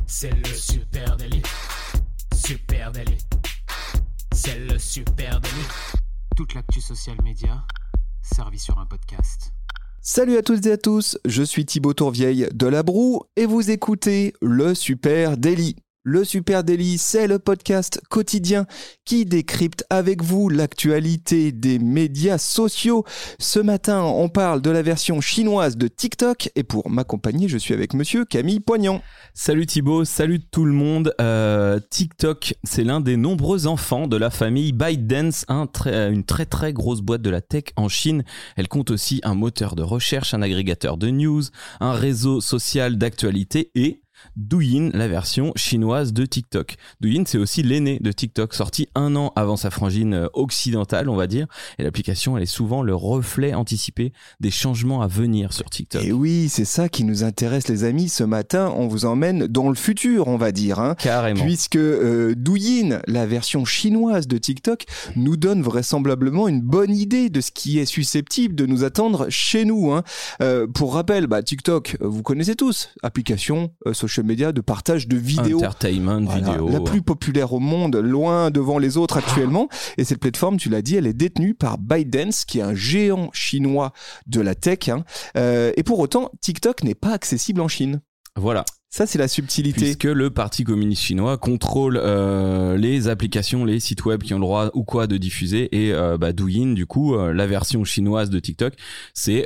C'est le super délit. Super délit. C'est le super délit. Toute l'actu social média servie sur un podcast. Salut à toutes et à tous, je suis Thibaut Tourvieille de La Broue et vous écoutez le Super Daily. Le Super Daily, c'est le podcast quotidien qui décrypte avec vous l'actualité des médias sociaux. Ce matin, on parle de la version chinoise de TikTok et pour m'accompagner, je suis avec monsieur Camille Poignant. Salut Thibaut, salut tout le monde. TikTok, c'est l'un des nombreux enfants de la famille ByteDance, une très très grosse boîte de la tech en Chine. Elle compte aussi un moteur de recherche, un agrégateur de news, un réseau social d'actualité et Douyin, la version chinoise de TikTok. Douyin, c'est aussi l'aîné de TikTok, sorti 1 an avant sa frangine occidentale, on va dire. Et l'application, elle est souvent le reflet anticipé des changements à venir sur TikTok. Et oui, c'est ça qui nous intéresse, les amis. Ce matin, on vous emmène dans le futur, on va dire. Carrément. Puisque Douyin, la version chinoise de TikTok, nous donne vraisemblablement une bonne idée de ce qui est susceptible de nous attendre chez nous. Pour rappel, TikTok, vous connaissez tous, application social media de partage de vidéos. Entertainment, vidéo. La plus populaire au monde, loin devant les autres actuellement. Et cette plateforme, tu l'as dit, elle est détenue par ByteDance, qui est un géant chinois de la tech. Et pour autant, TikTok n'est pas accessible en Chine. Voilà. Ça, c'est la subtilité. Puisque le Parti communiste chinois contrôle les applications, les sites web qui ont le droit ou quoi de diffuser. Et Douyin, du coup, la version chinoise de TikTok, c'est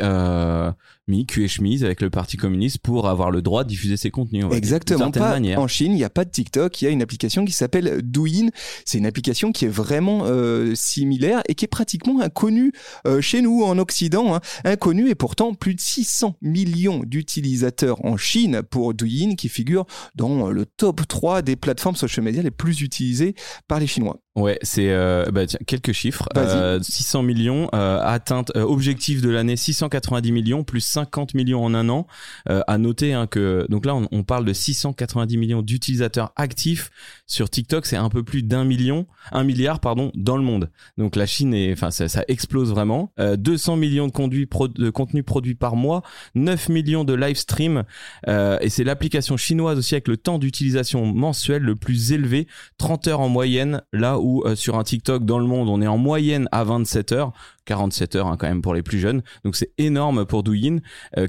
mis cul et chemise avec le Parti communiste pour avoir le droit de diffuser ses contenus. Exactement. En Chine, il n'y a pas de TikTok. Il y a une application qui s'appelle Douyin. C'est une application qui est vraiment similaire et qui est pratiquement inconnue chez nous, en Occident. Inconnue et pourtant plus de 600 millions d'utilisateurs en Chine pour Douyin, qui figure dans le top 3 des plateformes social media les plus utilisées par les Chinois. Ouais, c'est quelques chiffres. 600 millions, atteinte objectif de l'année 690 millions, plus 50 millions en 1 an. À noter que donc là on parle de 690 millions d'utilisateurs actifs sur TikTok, c'est un peu plus d'1 milliard dans le monde. Donc la Chine ça explose vraiment. 200 millions de contenus produits par mois, 9 millions de live streams et c'est l'application chinoise aussi avec le temps d'utilisation mensuel le plus élevé, 30 heures en moyenne, là où sur un TikTok dans le monde on est en moyenne à 27 heures, 47 heures quand même pour les plus jeunes, donc c'est énorme pour Douyin.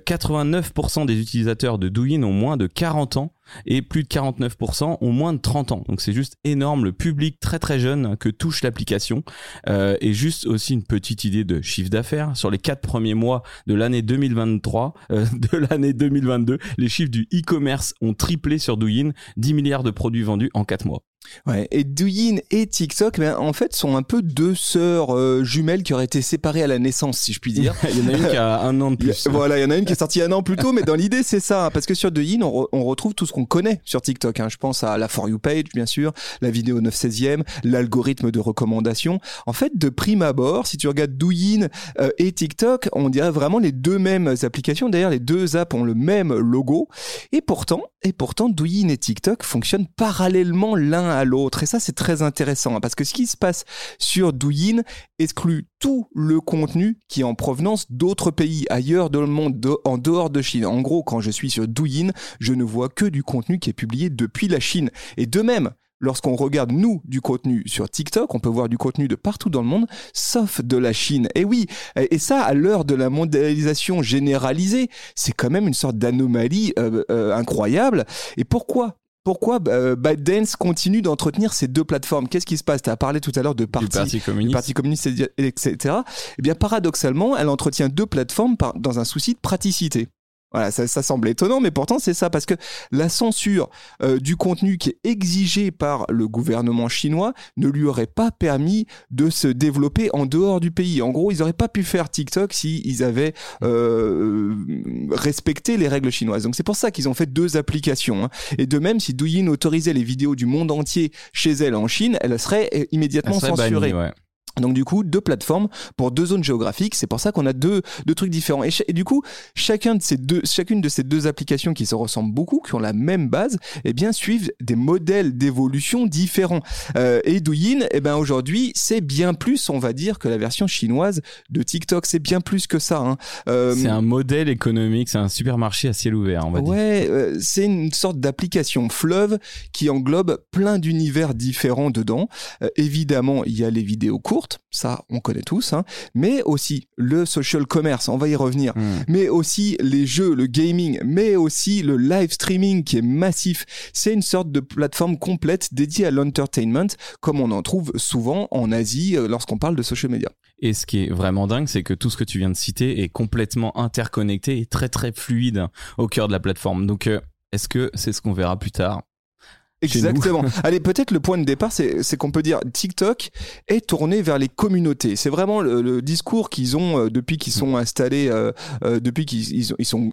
89% des utilisateurs de Douyin ont moins de 40 ans et plus de 49% ont moins de 30 ans, donc c'est juste énorme, le public très très jeune que touche l'application. Et juste aussi une petite idée de chiffre d'affaires, sur les 4 premiers mois de l'année 2023, de l'année 2022, les chiffres du e-commerce ont triplé sur Douyin, 10 milliards de produits vendus en 4 mois. Ouais, et Douyin et TikTok, en fait, sont un peu deux sœurs jumelles qui auraient été séparées à la naissance, si je puis dire. Il y en a une qui a 1 an de plus. Voilà, il y en a une qui est sortie 1 an plus tôt, mais dans l'idée, c'est ça. Parce que sur Douyin, on retrouve tout ce qu'on connaît sur TikTok. Je pense à la For You page, bien sûr, la vidéo 9/16e, l'algorithme de recommandation. En fait, de prime abord, si tu regardes Douyin et TikTok, on dirait vraiment les deux mêmes applications. D'ailleurs, les deux apps ont le même logo. Et pourtant, Douyin et TikTok fonctionnent parallèlement l'un à l'autre. Et ça, c'est très intéressant, parce que ce qui se passe sur Douyin exclut tout le contenu qui est en provenance d'autres pays, ailleurs dans le monde, en dehors de Chine. En gros, quand je suis sur Douyin, je ne vois que du contenu qui est publié depuis la Chine. Et de même, lorsqu'on regarde, nous, du contenu sur TikTok, on peut voir du contenu de partout dans le monde, sauf de la Chine. Et oui, et ça, à l'heure de la mondialisation généralisée, c'est quand même une sorte d'anomalie incroyable. Et pourquoi ByteDance continue d'entretenir ces deux plateformes? Qu'est-ce qui se passe? Tu as parlé tout à l'heure du Parti communiste, etc. Eh bien, paradoxalement, elle entretient deux plateformes dans un souci de praticité. Voilà, ça semble étonnant, mais pourtant c'est ça, parce que la censure du contenu qui est exigée par le gouvernement chinois ne lui aurait pas permis de se développer en dehors du pays. En gros, ils n'auraient pas pu faire TikTok s'ils avaient respecté les règles chinoises. Donc c'est pour ça qu'ils ont fait deux applications. Et de même, si Douyin autorisait les vidéos du monde entier chez elle en Chine, elle serait immédiatement censurée. Bannie, ouais. Donc du coup, 2 plateformes pour 2 zones géographiques. C'est pour ça qu'on a deux trucs différents. Et du coup, chacune de ces 2 applications qui se ressemblent beaucoup, qui ont la même base, eh bien suivent des modèles d'évolution différents. Et Douyin, eh ben aujourd'hui, c'est bien plus, on va dire, que la version chinoise de TikTok. C'est bien plus que ça. Hein. C'est un modèle économique, c'est un supermarché à ciel ouvert, on va dire. Ouais, c'est une sorte d'application fleuve qui englobe plein d'univers différents dedans. Évidemment, il y a les vidéos courtes. Ça, on connaît tous, hein. Mais aussi le social commerce, on va y revenir, mais aussi les jeux, le gaming, mais aussi le live streaming qui est massif. C'est une sorte de plateforme complète dédiée à l'entertainment, comme on en trouve souvent en Asie lorsqu'on parle de social media. Et ce qui est vraiment dingue, c'est que tout ce que tu viens de citer est complètement interconnecté et très très fluide au cœur de la plateforme. Donc, est-ce que c'est ce qu'on verra plus tard ? Exactement. Allez, peut-être le point de départ, c'est qu'on peut dire TikTok est tourné vers les communautés. C'est vraiment le discours qu'ils ont depuis qu'ils sont installés, depuis qu'ils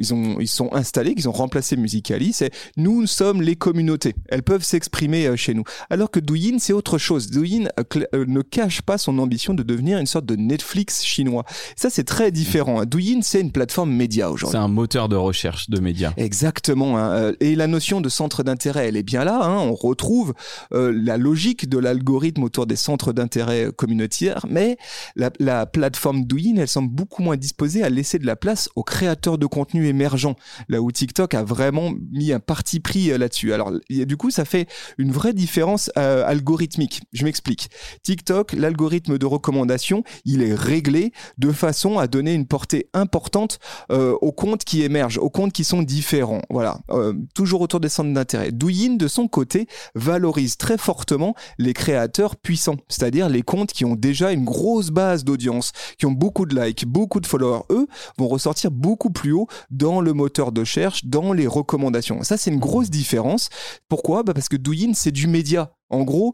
sont installés, qu'ils ont remplacé Musical.ly. C'est nous sommes les communautés. Elles peuvent s'exprimer chez nous. Alors que Douyin, c'est autre chose. Douyin ne cache pas son ambition de devenir une sorte de Netflix chinois. Ça, c'est très différent. Douyin, c'est une plateforme média aujourd'hui. C'est un moteur de recherche de médias. Exactement. Hein. Et la notion de centre d'intérêt, elle est bien là. Hein. On retrouve la logique de l'algorithme autour des centres d'intérêt communautaires, mais la plateforme Douyin, elle semble beaucoup moins disposée à laisser de la place aux créateurs de contenu émergents, là où TikTok a vraiment mis un parti pris là-dessus. Alors, du coup, ça fait une vraie différence algorithmique. Je m'explique. TikTok, l'algorithme de recommandation, il est réglé de façon à donner une portée importante aux comptes qui émergent, aux comptes qui sont différents. Voilà, toujours autour des centres d'intérêt. Douyin, de son côté, valorise très fortement les créateurs puissants, c'est-à-dire les comptes qui ont déjà une grosse base d'audience, qui ont beaucoup de likes, beaucoup de followers. Eux vont ressortir beaucoup plus haut dans le moteur de recherche, dans les recommandations. Ça, c'est une grosse différence. Pourquoi ? Parce que Douyin, c'est du média. En gros,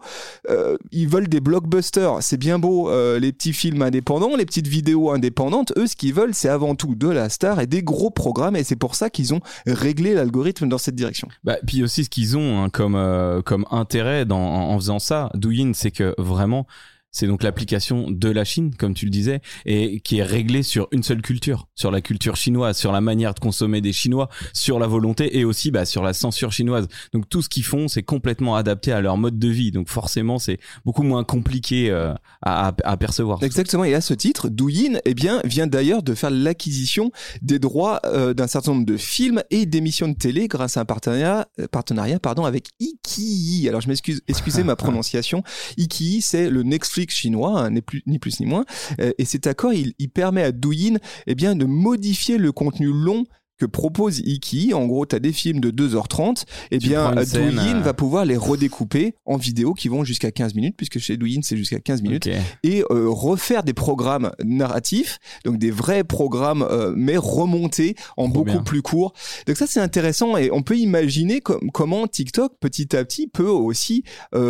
ils veulent des blockbusters. C'est bien beau, les petits films indépendants, les petites vidéos indépendantes. Eux, ce qu'ils veulent, c'est avant tout de la star et des gros programmes. Et c'est pour ça qu'ils ont réglé l'algorithme dans cette direction. Puis aussi, ce qu'ils ont comme intérêt en faisant ça, Douyin, c'est que vraiment... C'est donc l'application de la Chine, comme tu le disais, et qui est réglée sur une seule culture, sur la culture chinoise, sur la manière de consommer des Chinois, sur la volonté et aussi sur la censure chinoise. Donc tout ce qu'ils font, c'est complètement adapté à leur mode de vie. Donc forcément, c'est beaucoup moins compliqué à percevoir. Exactement. Et à ce titre, Douyin, vient d'ailleurs de faire l'acquisition des droits d'un certain nombre de films et d'émissions de télé grâce à un partenariat avec Iqiyi. Alors je m'excuse, excusez ma prononciation. Iqiyi, c'est le Netflix chinois, hein, ni plus ni moins, et cet accord il permet à Douyin de modifier le contenu long que propose Iqiyi. En gros, tu as des films de 2h30, Douyin va pouvoir les redécouper en vidéos qui vont jusqu'à 15 minutes, puisque chez Douyin, c'est jusqu'à 15 minutes, et refaire des programmes narratifs, donc des vrais programmes, mais remontés en beaucoup plus court. Donc ça, c'est intéressant, et on peut imaginer comment TikTok, petit à petit, peut aussi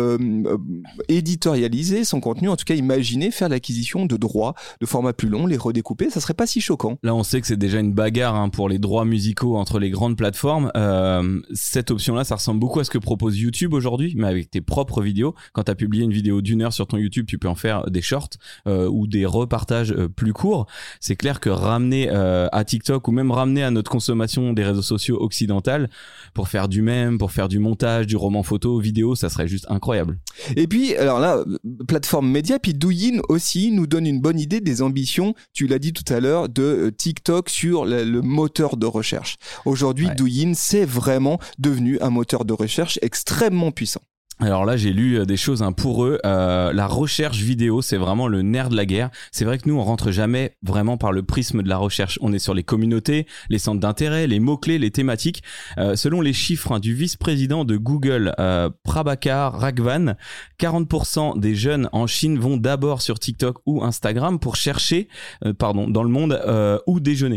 éditorialiser son contenu, en tout cas imaginer faire l'acquisition de droits de format plus long, les redécouper, ça serait pas si choquant. Là, on sait que c'est déjà une bagarre pour les droits musicaux entre les grandes plateformes. Cette option-là, ça ressemble beaucoup à ce que propose YouTube aujourd'hui, mais avec tes propres vidéos. Quand tu as publié une vidéo d'1 heure sur ton YouTube, tu peux en faire des shorts ou des repartages plus courts. C'est clair que ramener à TikTok ou même ramener à notre consommation des réseaux sociaux occidentales pour faire du mème, pour faire du montage, du roman photo, vidéo, ça serait juste incroyable. Et puis, alors là, plateforme média, puis Douyin aussi nous donne une bonne idée des ambitions, tu l'as dit tout à l'heure, de TikTok sur le moteur de recherche. Aujourd'hui, Douyin, c'est vraiment devenu un moteur de recherche extrêmement puissant. Alors là, j'ai lu des choses pour eux. La recherche vidéo, c'est vraiment le nerf de la guerre. C'est vrai que nous, on rentre jamais vraiment par le prisme de la recherche. On est sur les communautés, les centres d'intérêt, les mots-clés, les thématiques. Selon les chiffres du vice-président de Google, Prabhakar Raghavan, 40% des jeunes en Chine vont d'abord sur TikTok ou Instagram pour chercher, dans le monde, où déjeuner.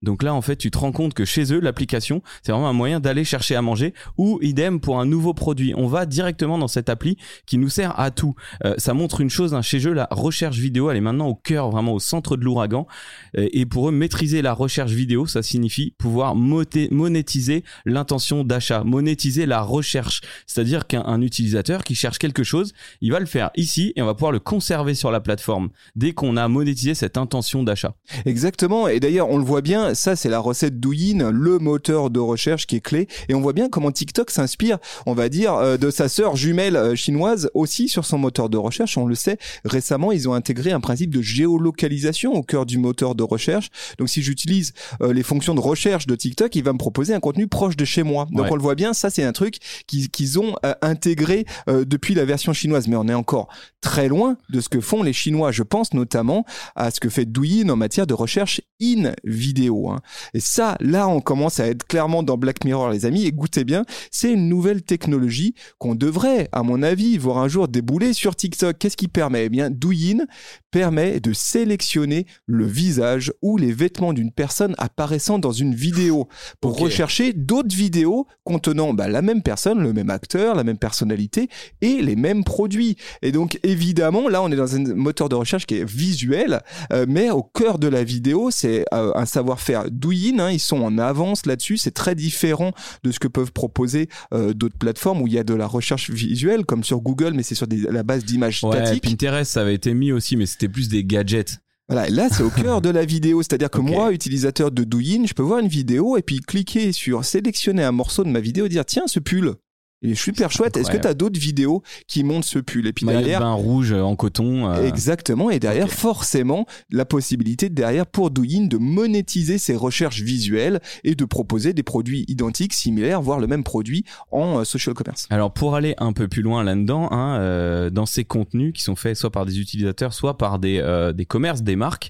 Donc là, en fait, tu te rends compte que chez eux, l'application, c'est vraiment un moyen d'aller chercher à manger, ou idem pour un nouveau produit. On va directement dans cette appli qui nous sert à tout. Ça montre une chose, hein, chez eux, la recherche vidéo, elle est maintenant au cœur, vraiment au centre de l'ouragan. Et pour eux, maîtriser la recherche vidéo, ça signifie pouvoir monétiser l'intention d'achat, monétiser la recherche. C'est-à-dire qu'un utilisateur qui cherche quelque chose, il va le faire ici et on va pouvoir le conserver sur la plateforme dès qu'on a monétisé cette intention d'achat. Exactement. Et d'ailleurs, on le voit bien, ça c'est la recette Douyin, le moteur de recherche qui est clé. Et on voit bien comment TikTok s'inspire, on va dire, de sa sœur jumelle chinoise aussi sur son moteur de recherche. On le sait, récemment, ils ont intégré un principe de géolocalisation au cœur du moteur de recherche. Donc si j'utilise les fonctions de recherche de TikTok, il va me proposer un contenu proche de chez moi. Donc on le voit bien, ça c'est un truc qu'ils ont intégré depuis la version chinoise. Mais on est encore très loin de ce que font les Chinois. Je pense notamment à ce que fait Douyin en matière de recherche in vidéo. Et ça, là, on commence à être clairement dans Black Mirror, les amis. Écoutez bien, c'est une nouvelle technologie qu'on devrait, à mon avis, voir un jour débouler sur TikTok. Qu'est-ce qui permet ? Eh bien, Douyin permet de sélectionner le visage ou les vêtements d'une personne apparaissant dans une vidéo pour rechercher d'autres vidéos contenant la même personne, le même acteur, la même personnalité et les mêmes produits. Et donc, évidemment, là, on est dans un moteur de recherche qui est visuel, mais au cœur de la vidéo, c'est un savoir-faire Douyin, ils sont en avance là-dessus, c'est très différent de ce que peuvent proposer d'autres plateformes où il y a de la recherche visuelle comme sur Google, mais c'est sur la base d'images statiques. Pinterest, ça avait été mis aussi, mais c'était plus des gadgets. Voilà, là c'est au cœur de la vidéo, c'est-à-dire que moi, utilisateur de Douyin, je peux voir une vidéo et puis cliquer sur sélectionner un morceau de ma vidéo et dire tiens, ce pull, il est super chouette. Est-ce que tu as d'autres vidéos qui montrent ce pull? Et puis derrière, bain rouge en coton. Exactement. Et derrière, forcément, la possibilité derrière pour Douyin de monétiser ses recherches visuelles et de proposer des produits identiques, similaires, voire le même produit en social commerce. Alors pour aller un peu plus loin là-dedans, dans ces contenus qui sont faits soit par des utilisateurs, soit par des commerces, des marques,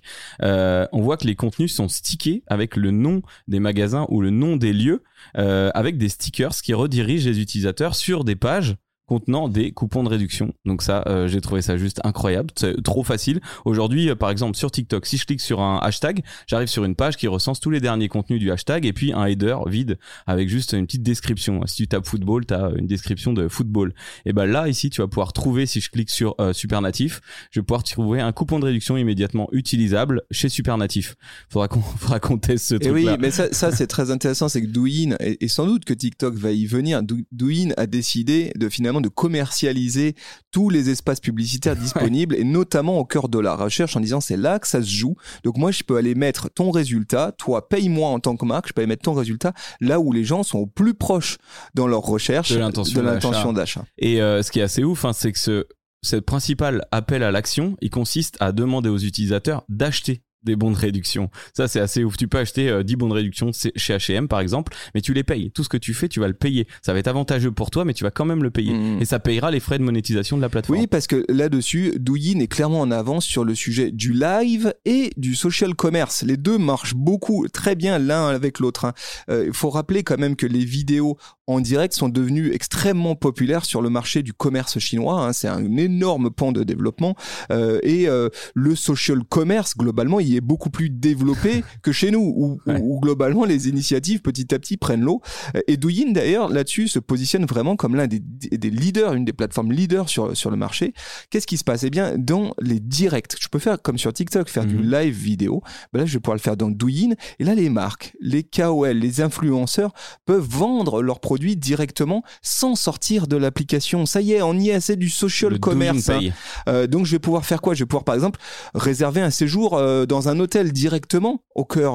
on voit que les contenus sont stickés avec le nom des magasins ou le nom des lieux, avec des stickers qui redirigent les utilisateurs sur des pages contenant des coupons de réduction. Donc ça, j'ai trouvé ça juste incroyable, c'est trop facile. Aujourd'hui, par exemple, sur TikTok, si je clique sur un hashtag, j'arrive sur une page qui recense tous les derniers contenus du hashtag et puis un header vide avec juste une petite description. Si tu tapes football, tu as une description de football. Et là, ici, tu vas pouvoir trouver, si je clique sur Supernatif, je vais pouvoir trouver un coupon de réduction immédiatement utilisable chez Supernatif. Faudra qu'on teste ce truc-là. Oui, mais ça c'est très intéressant, c'est que Douyin, et sans doute que TikTok va y venir, Douyin a décidé de finalement de commercialiser tous les espaces publicitaires disponibles et notamment au cœur de la recherche en disant c'est là que ça se joue. Donc moi je peux aller mettre ton résultat, toi paye-moi en tant que marque, je peux aller mettre ton résultat là où les gens sont au plus proches dans leur recherche de l'intention d'achat. Et ce qui est assez ouf, c'est que ce principal appel à l'action, il consiste à demander aux utilisateurs d'acheter des bons de réduction. Ça, c'est assez ouf. Tu peux acheter 10 bons de réduction chez H&M, par exemple, mais tu les payes. Tout ce que tu fais, tu vas le payer. Ça va être avantageux pour toi, mais tu vas quand même le payer. Et ça payera les frais de monétisation de la plateforme. Oui, parce que là-dessus, Douyin est clairement en avance sur le sujet du live et du social commerce. Les deux marchent très bien l'un avec l'autre. Il faut rappeler quand même que les vidéos en direct sont devenues extrêmement populaires sur le marché du commerce chinois. C'est un énorme pan de développement. Et le social commerce, globalement, il est beaucoup plus développé que chez nous, où globalement les initiatives petit à petit prennent l'eau. Et Douyin d'ailleurs là-dessus se positionne vraiment comme l'un des leaders, une des plateformes leaders sur le marché. Qu'est-ce qui se passe ? Eh bien, dans les directs, je peux faire comme sur TikTok, faire du live vidéo. Là, je vais pouvoir le faire dans Douyin. Et là, les marques, les KOL, les influenceurs peuvent vendre leurs produits directement sans sortir de l'application. Ça y est, on y est, c'est du social commerce. Donc, je vais pouvoir faire quoi ? Je vais pouvoir, par exemple, réserver un séjour dans un hôtel directement au cœur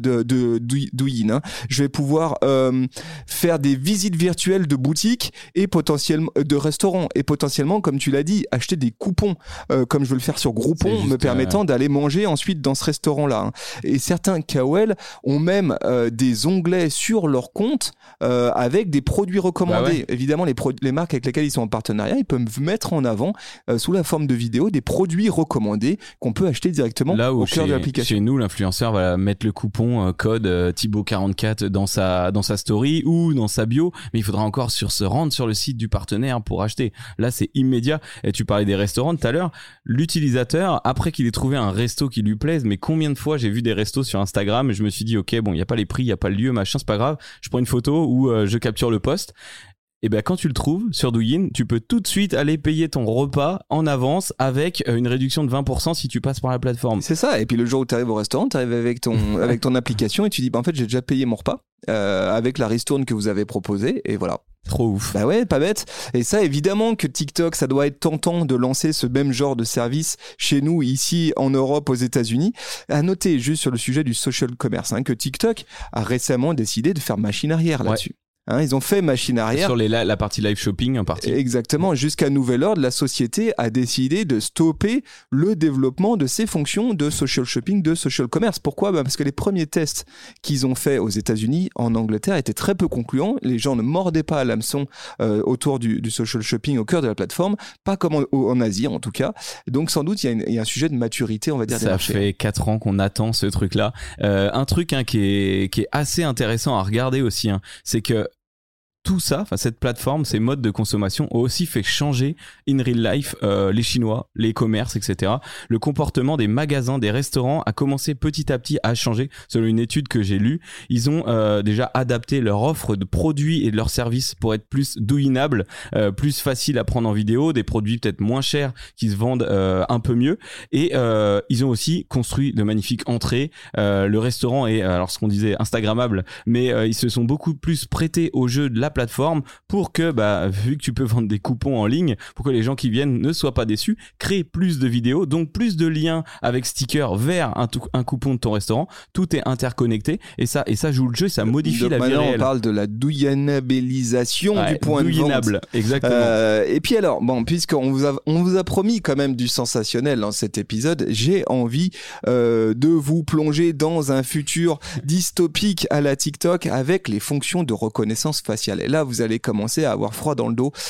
de Douyin. Je vais pouvoir faire des visites virtuelles de boutiques et potentiellement de restaurants et potentiellement, comme tu l'as dit, acheter des coupons comme je veux le faire sur Groupon, me permettant d'aller manger ensuite dans ce Et certains KOL ont même des onglets sur leur compte avec avec des produits recommandés. Évidemment, les marques avec lesquelles ils sont en partenariat, ils peuvent mettre en avant sous la forme de vidéos des produits recommandés qu'on peut acheter directement là où au cœur de l'application. Chez nous, l'influenceur va mettre le coupon code Thibaut44 dans sa story ou dans sa bio, mais il faudra encore se rendre sur le site du partenaire pour acheter. Là, c'est immédiat. Et tu parlais des restaurants tout à l'heure. L'utilisateur, après qu'il ait trouvé un resto qui lui plaise, mais combien de fois j'ai vu des restos sur Instagram et je me suis dit, ok, bon, il n'y a pas les prix, il n'y a pas le lieu, machin, c'est pas grave. Je prends une photo ou je capture le post. Et ben quand tu le trouves sur Douyin, tu peux tout de suite aller payer ton repas en avance avec une réduction de 20% si tu passes par la plateforme. C'est ça. Et puis le jour où tu arrives au restaurant, tu arrives avec ton application et tu dis en fait j'ai déjà payé mon repas avec la ristourne que vous avez proposée et voilà. Trop ouf. Bah ouais, pas bête. Et ça, évidemment que TikTok, ça doit être tentant de lancer ce même genre de service chez nous, ici, en Europe, aux États-Unis. À noter, juste sur le sujet du social commerce, que TikTok a récemment décidé de faire machine arrière là-dessus. Ils ont fait machine arrière. Sur la partie live shopping en partie. Exactement. Jusqu'à nouvel ordre, la société a décidé de stopper le développement de ces fonctions de social shopping, de social commerce. Pourquoi ? Parce que les premiers tests qu'ils ont faits aux États-Unis, en Angleterre, étaient très peu concluants. Les gens ne mordaient pas à l'hameçon autour du social shopping au cœur de la plateforme, pas comme en Asie en tout cas. Donc sans doute, il y a un sujet de maturité, on va dire. Ça fait 4 ans qu'on attend ce truc-là. Un truc qui est assez intéressant à regarder aussi, c'est que tout ça, cette plateforme, ces modes de consommation ont aussi fait changer in real life les Chinois, les commerces, etc. Le comportement des magasins, des restaurants a commencé petit à petit à changer. Selon une étude que j'ai lue, ils ont déjà adapté leur offre de produits et de leurs services pour être plus douinables, plus facile à prendre en vidéo, des produits peut-être moins chers qui se vendent un peu mieux. Et ils ont aussi construit de magnifiques entrées. Le restaurant est, alors ce qu'on disait, instagrammable, mais ils se sont beaucoup plus prêtés au jeu de la plateforme pour que, vu que tu peux vendre des coupons en ligne, pour que les gens qui viennent ne soient pas déçus, créer plus de vidéos, donc plus de liens avec sticker vers un coupon de ton restaurant. Tout est interconnecté et ça joue le jeu, ça modifie la vie réelle. On parle de la douillanabilisation du point de vente. Exactement. Et puis alors, puisqu'on vous a promis quand même du sensationnel dans cet épisode, j'ai envie de vous plonger dans un futur dystopique à la TikTok avec les fonctions de reconnaissance faciale. Et là, vous allez commencer à avoir froid dans le dos.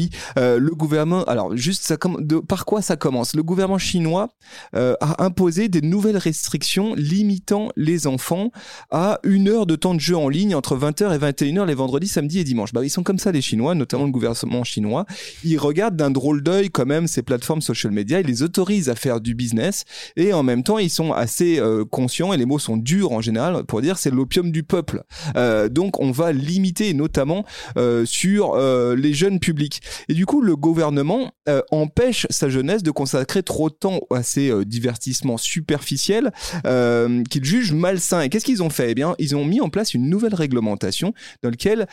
Le gouvernement... Alors, juste, par quoi ça commence ? Le gouvernement chinois a imposé des nouvelles restrictions limitant les enfants à 1 heure de temps de jeu en ligne entre 20h et 21h les vendredis, samedis et dimanches. Ils sont comme ça, les Chinois, notamment le gouvernement chinois. Ils regardent d'un drôle d'œil quand même ces plateformes social media. Ils les autorisent à faire du business et en même temps, ils sont assez conscients, et les mots sont durs en général, pour dire c'est l'opium du peuple. Donc, on va limiter, notamment sur les jeunes publics. Et du coup, le gouvernement empêche sa jeunesse de consacrer trop de temps à ces divertissements superficiels qu'il juge malsains. Et qu'est-ce qu'ils ont fait ? Ils ont mis en place une nouvelle réglementation dans laquelle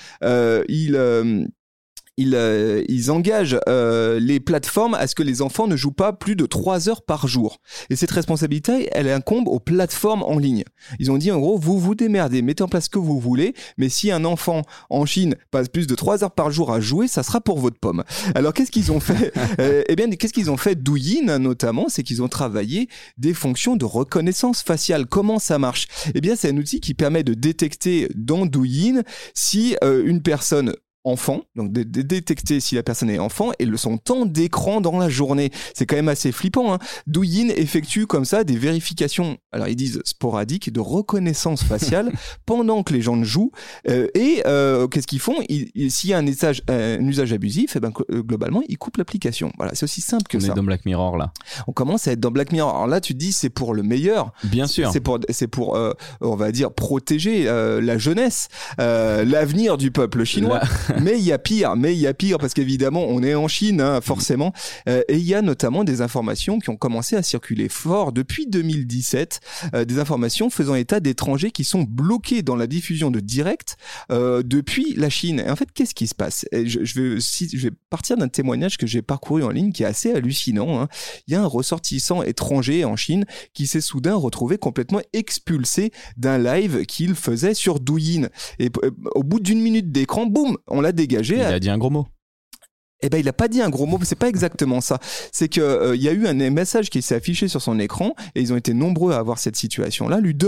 ils engagent les plateformes à ce que les enfants ne jouent pas plus de 3 heures par jour. Et cette responsabilité, elle incombe aux plateformes en ligne. Ils ont dit, en gros, vous vous démerdez, mettez en place ce que vous voulez, mais si un enfant en Chine passe plus de 3 heures par jour à jouer, ça sera pour votre pomme. Alors, qu'est-ce qu'ils ont fait ? Qu'est-ce qu'ils ont fait Douyin, notamment, c'est qu'ils ont travaillé des fonctions de reconnaissance faciale. Comment ça marche ? C'est un outil qui permet de détecter dans Douyin si une personne enfant, donc de détecter si la personne est enfant et son temps d'écran dans la journée. C'est quand même assez flippant. Douyin effectue comme ça des vérifications, alors ils disent sporadiques, de reconnaissance faciale pendant que les gens jouent. Qu'est-ce qu'ils font ? S'il y a un usage abusif, globalement, ils coupent l'application. Voilà, c'est aussi simple que ça. On est dans Black Mirror là. On commence à être dans Black Mirror. Alors là, tu te dis, c'est pour le meilleur. Bien sûr. C'est pour on va dire, protéger la jeunesse, l'avenir du peuple chinois. Mais il y a pire parce qu'évidemment on est en Chine, forcément, et il y a notamment des informations qui ont commencé à circuler fort depuis 2017, des informations faisant état d'étrangers qui sont bloqués dans la diffusion de direct depuis la Chine. Et en fait, qu'est-ce qui se passe ? Je vais partir d'un témoignage que j'ai parcouru en ligne qui est assez hallucinant. Il y a un ressortissant étranger en Chine qui s'est soudain retrouvé complètement expulsé d'un live qu'il faisait sur Douyin. Et au bout d'1 minute d'écran, boum, on l'a dégagé. Il a dit un gros mot. Eh ben, il a pas dit un gros mot, c'est pas exactement ça. C'est que il y a eu un message qui s'est affiché sur son écran et ils ont été nombreux à avoir cette situation-là, lui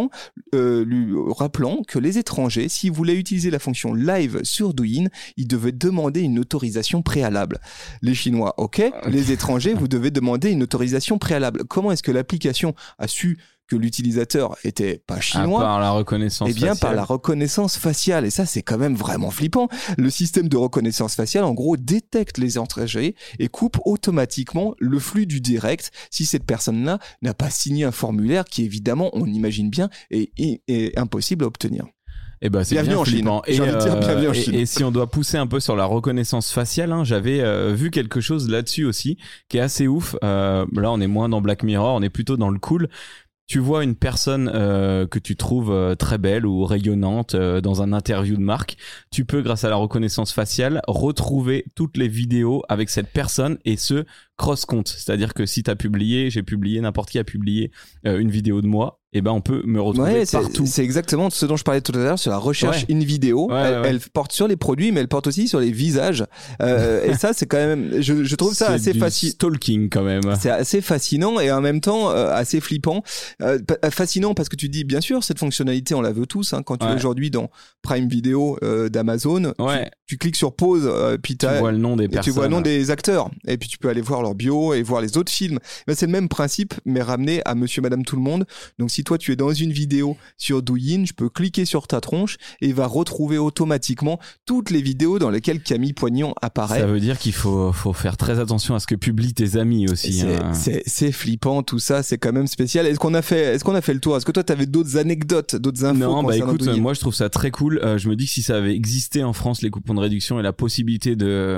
rappelant que les étrangers, s'ils voulaient utiliser la fonction live sur Douyin, ils devaient demander une autorisation préalable. Les Chinois, ok. Les étrangers, vous devez demander une autorisation préalable. Comment est-ce que l'application a su que l'utilisateur était pas chinois? Par la reconnaissance faciale. Eh bien, par la reconnaissance faciale. Et ça, c'est quand même vraiment flippant. Le système de reconnaissance faciale, en gros, détecte les étrangers et coupe automatiquement le flux du direct si cette personne-là n'a pas signé un formulaire qui, évidemment, on imagine bien, est impossible à obtenir. Eh ben, c'est bienvenue bien en Chine. Bienvenue en Chine. Et si on doit pousser un peu sur la reconnaissance faciale, j'avais vu quelque chose là-dessus aussi qui est assez ouf. Là, on est moins dans Black Mirror, on est plutôt dans le cool. Tu vois une personne que tu trouves très belle ou rayonnante dans un interview de marque, tu peux, grâce à la reconnaissance faciale, retrouver toutes les vidéos avec cette personne et ce cross-compte. C'est-à-dire que si n'importe qui a publié une vidéo de moi, eh ben on peut me retrouver partout. C'est exactement ce dont je parlais tout à l'heure sur la recherche in vidéo. Elle porte sur les produits, mais elle porte aussi sur les visages. Et ça, c'est quand même, je trouve ça assez fascinant. Stalking quand même. C'est assez fascinant et en même temps assez flippant. Fascinant parce que tu dis, bien sûr, cette fonctionnalité, on la veut tous. Quand tu es aujourd'hui dans Prime Video d'Amazon, tu cliques sur pause, puis tu vois le nom des personnes, tu vois le nom des acteurs, et puis tu peux aller voir leur bio et voir les autres films. Ben, c'est le même principe, mais ramené à Monsieur, Madame, tout le monde. Donc si toi tu es dans une vidéo sur Douyin, je peux cliquer sur ta tronche et il va retrouver automatiquement toutes les vidéos dans lesquelles Camille Poignon apparaît. Ça veut dire qu'il faut faire très attention à ce que publient tes amis aussi. C'est flippant tout ça, c'est quand même spécial. Est-ce qu'on a fait le tour? Est-ce que toi t'avais d'autres anecdotes, d'autres infos? Non, bah écoute, moi je trouve ça très cool. Je me dis que si ça avait existé en France, les coupons de réduction et la possibilité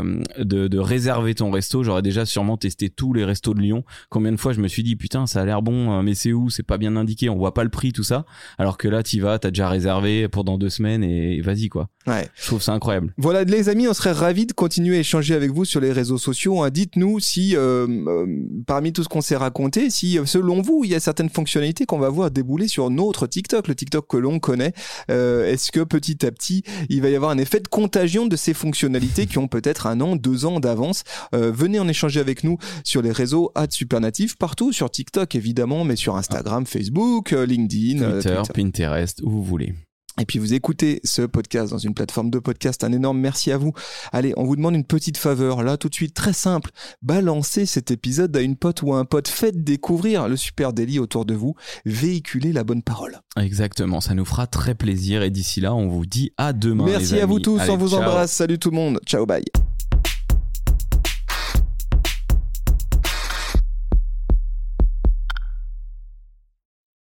de réserver ton resto, j'aurais déjà sûrement testé tous les restos de Lyon. Combien de fois je me suis dit putain ça a l'air bon, mais c'est où? C'est pas bien indiqué, on voit pas le prix, tout ça. Alors que là t'y vas, t'as déjà réservé pour dans 2 semaines et vas-y quoi. Ouais. Je trouve ça incroyable. Voilà les amis, on serait ravis de continuer à échanger avec vous sur les réseaux sociaux. Dites-nous si parmi tout ce qu'on s'est raconté, si selon vous il y a certaines fonctionnalités qu'on va voir débouler sur notre TikTok, le TikTok que l'on connaît. Est-ce que petit à petit il va y avoir un effet de contagion de ces fonctionnalités qui ont peut-être 1 an, 2 ans d'avance? Venez en échanger avec nous sur les réseaux @supernatif, partout sur TikTok évidemment, mais sur Instagram, Facebook, LinkedIn, Twitter, Pinterest, où vous voulez. Et puis vous écoutez ce podcast dans une plateforme de podcast, un énorme merci à vous. Allez, on vous demande une petite faveur, là tout de suite, très simple. Balancez cet épisode à une pote ou à un pote, faites découvrir le Super Daily autour de vous, véhiculez la bonne parole. Exactement, ça nous fera très plaisir et d'ici là, on vous dit à demain. Merci les amis. à vous tous, allez, on vous ciao. embrasse, salut tout le monde, ciao, bye.